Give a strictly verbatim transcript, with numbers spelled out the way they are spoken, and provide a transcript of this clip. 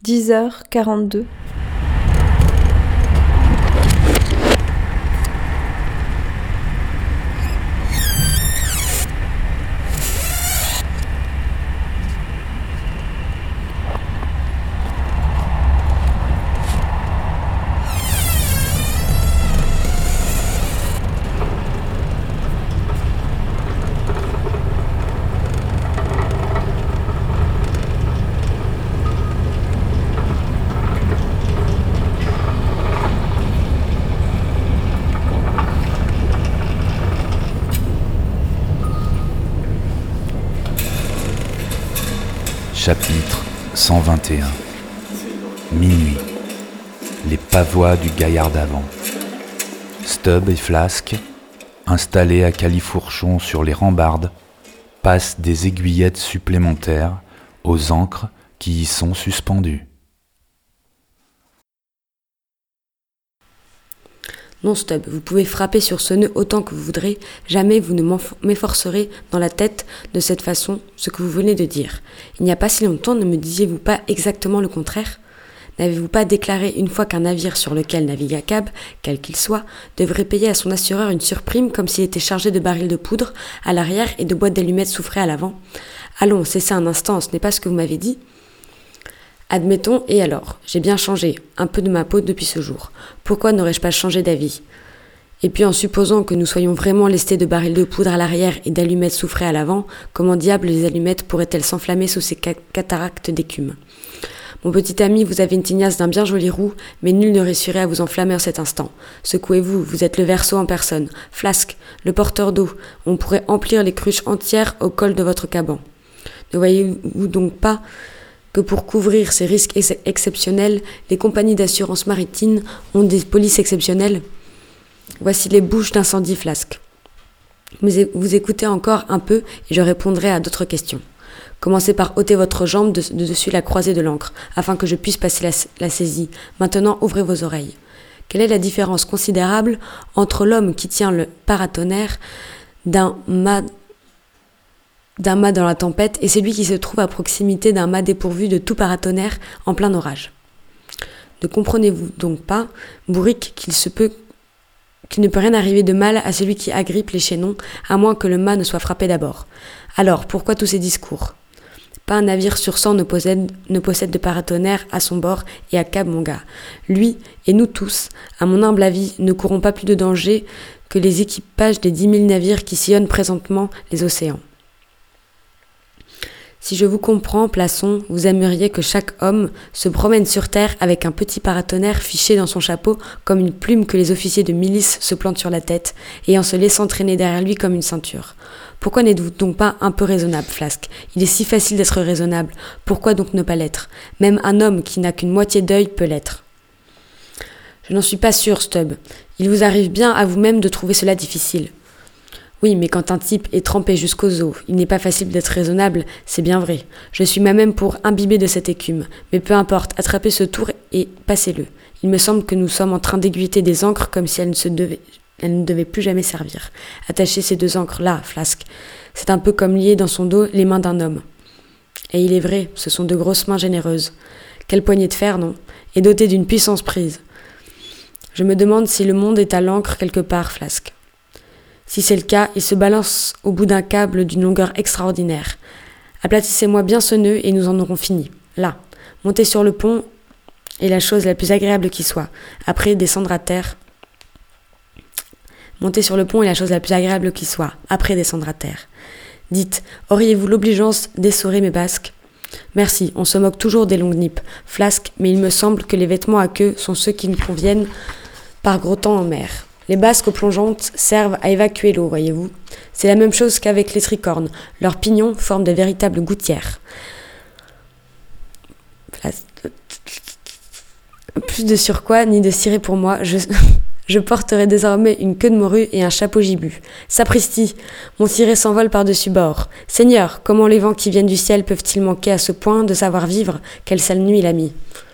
dix heures quarante-deux. Chapitre cent vingt et un. Minuit. Les pavois du gaillard d'avant. Stubb et Flasque, installés à califourchon sur les rambardes, passent des aiguillettes supplémentaires aux ancres qui y sont suspendues. Non, Stubb, vous pouvez frapper sur ce nœud autant que vous voudrez, jamais vous ne m'efforcerez dans la tête de cette façon ce que vous venez de dire. Il n'y a pas si longtemps, ne me disiez-vous pas exactement le contraire ? N'avez-vous pas déclaré une fois qu'un navire sur lequel navigue Achab, quel qu'il soit, devrait payer à son assureur une surprime comme s'il était chargé de barils de poudre à l'arrière et de boîtes d'allumettes soufrées à l'avant ? Allons, cessez un instant, ce n'est pas ce que vous m'avez dit ? Admettons, et alors, j'ai bien changé, un peu de ma peau depuis ce jour. Pourquoi n'aurais-je pas changé d'avis ? Et puis en supposant que nous soyons vraiment lestés de barils de poudre à l'arrière et d'allumettes soufrées à l'avant, comment diable les allumettes pourraient-elles s'enflammer sous ces ca- cataractes d'écume ? Mon petit ami, vous avez une tignasse d'un bien joli roux, mais nul ne réussirait à vous enflammer en cet instant. Secouez-vous, vous êtes le verseau en personne. Flasque, le porteur d'eau, on pourrait emplir les cruches entières au col de votre caban. Ne voyez-vous donc pas que pour couvrir ces risques ex- exceptionnels, les compagnies d'assurance maritime ont des polices exceptionnelles ? Voici les bouches d'incendie, Flasque. Vous, é- vous écoutez encore un peu et je répondrai à d'autres questions. Commencez par ôter votre jambe de, de dessus la croisée de l'ancre, afin que je puisse passer la, la saisie. Maintenant, ouvrez vos oreilles. Quelle est la différence considérable entre l'homme qui tient le paratonnerre d'un mât d'un mât dans la tempête et celui qui se trouve à proximité d'un mât dépourvu de tout paratonnerre en plein orage? Ne comprenez-vous donc pas, bourrique, qu'il se peut qu'il ne peut rien arriver de mal à celui qui agrippe les chaînons, à moins que le mât ne soit frappé d'abord. Alors, pourquoi tous ces discours ? Pas un navire sur cent ne possède, ne possède de paratonnerre à son bord et à Achab, mon gars. Lui, et nous tous, à mon humble avis, ne courons pas plus de danger que les équipages des dix mille navires qui sillonnent présentement les océans. Si je vous comprends, Plaçon, vous aimeriez que chaque homme se promène sur terre avec un petit paratonnerre fiché dans son chapeau comme une plume que les officiers de milice se plantent sur la tête et en se laissant traîner derrière lui comme une ceinture. Pourquoi n'êtes-vous donc pas un peu raisonnable, Flasque ? Il est si facile d'être raisonnable. Pourquoi donc ne pas l'être ? Même un homme qui n'a qu'une moitié d'œil peut l'être. Je n'en suis pas sûr, Stubb. Il vous arrive bien à vous-même de trouver cela difficile. Oui, mais quand un type est trempé jusqu'aux os, il n'est pas facile d'être raisonnable, c'est bien vrai. Je suis moi-même pour imbiber de cette écume. Mais peu importe, attrapez ce tour et passez-le. Il me semble que nous sommes en train d'aiguilleter des ancres comme si elles ne, se devaient, elles ne devaient plus jamais servir. Attachez ces deux ancres-là, Flasque. C'est un peu comme lier dans son dos les mains d'un homme. Et il est vrai, ce sont de grosses mains généreuses. Quelle poignée de fer, non ? Et dotée d'une puissance prise. Je me demande si le monde est à l'ancre quelque part, Flasque. Si c'est le cas, il se balance au bout d'un câble d'une longueur extraordinaire. Aplatissez-moi bien ce nœud et nous en aurons fini. Là, montez sur le pont est la chose la plus agréable qui soit. Après, descendre à terre. Monter sur le pont est la chose la plus agréable qui soit. Après, descendre à terre. Dites, auriez-vous l'obligeance d'essorer mes basques ? Merci, on se moque toujours des longues nippes. Flasque, mais il me semble que les vêtements à queue sont ceux qui nous conviennent par gros temps en mer. Les basques plongeantes servent à évacuer l'eau, voyez-vous. C'est la même chose qu'avec les tricornes. Leurs pignons forment de véritables gouttières. Plus de surcroît, ni de ciré pour moi, je, je porterai désormais une queue de morue et un chapeau gibus. Sapristi, mon ciré s'envole par-dessus bord. Seigneur, comment les vents qui viennent du ciel peuvent-ils manquer à ce point de savoir vivre ? Quelle sale nuit il a mis.